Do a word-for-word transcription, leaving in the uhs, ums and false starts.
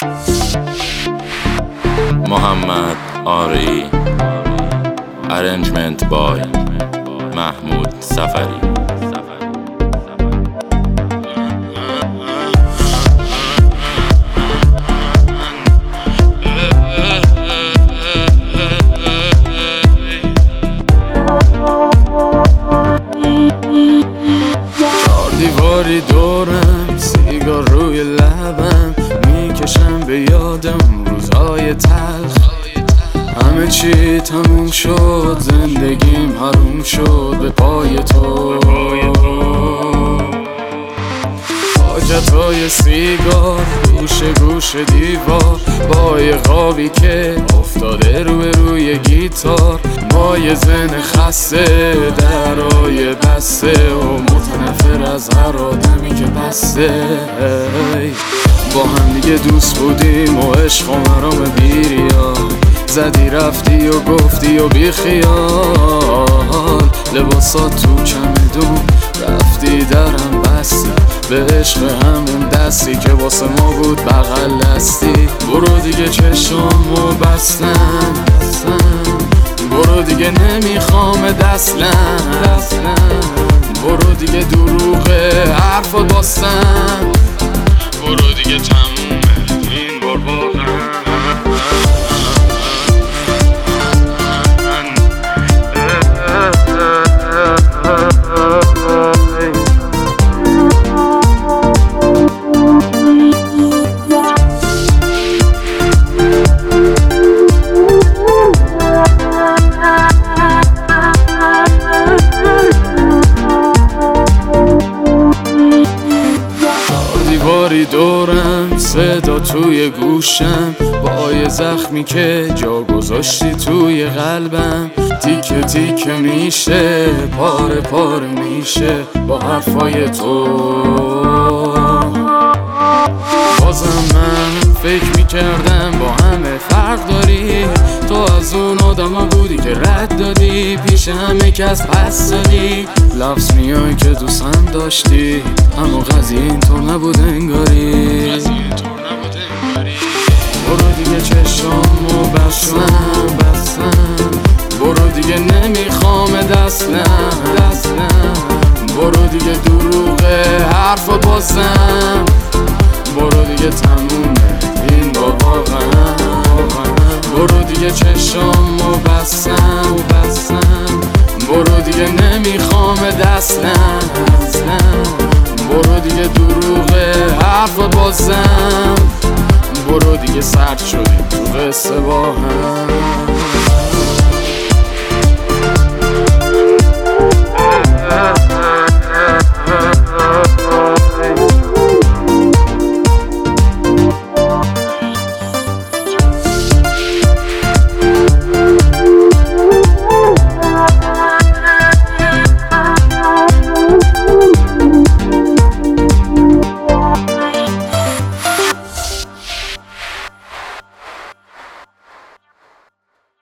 محمد آری، ارنجمنت بای محمود سفری. چهار دیواری دورم، سیگار روی لبم، میکشم به یادم روزهای تلخ. همه چی تموم شد، زندگیم حروم شد به پای تو. حاجتهای سیگار، گوشه گوشه دیوار، با یه قابی که افتاده روی روی گیتار. ما یه زن خسته، درای بسته و متنفر از هر آدمی که بسته. با هم دیگه دوست بودیم و عشق و مرام بیریا، زدی رفتی و گفتی و بی خیال. لباسات تو چمدون رفتی درم بستی، به عشق همون دستی که واسه ما بود بغل دستی. برو دیگه چشمو بستم، برو دیگه نمیخوام دستلم، برو دیگه دروغ حرفات باستم، برو دیگه تمومه این بار واقعا. دیواری دورم، صدا توی گوشم، با یه زخمی که جا گذاشتی توی قلبم. تیکه تیکه میشه، پاره پاره میشه با حرفای تو. بازم من فکر میکردم با همه فرق داری، تو از اون آدم ها بودی که رد دادی، پیش همه کس پس دادی. لفظ میای که دوستم داشتی، اما قضیه اینطور نبود انگاری. برو دیگه چشامو بستم بستم، برو دیگه نمیخوام دستم دستم، برو دیگه دروغ حرف بازم، برو دیگه تمومه این بار واقعا. برو دیگه چشامو بستم بستم، برو دیگه نمیخوام دستم دستم، برو دیگه دروغ حرف بازم، برو دیگه سرد شدیم تو قصه با هم.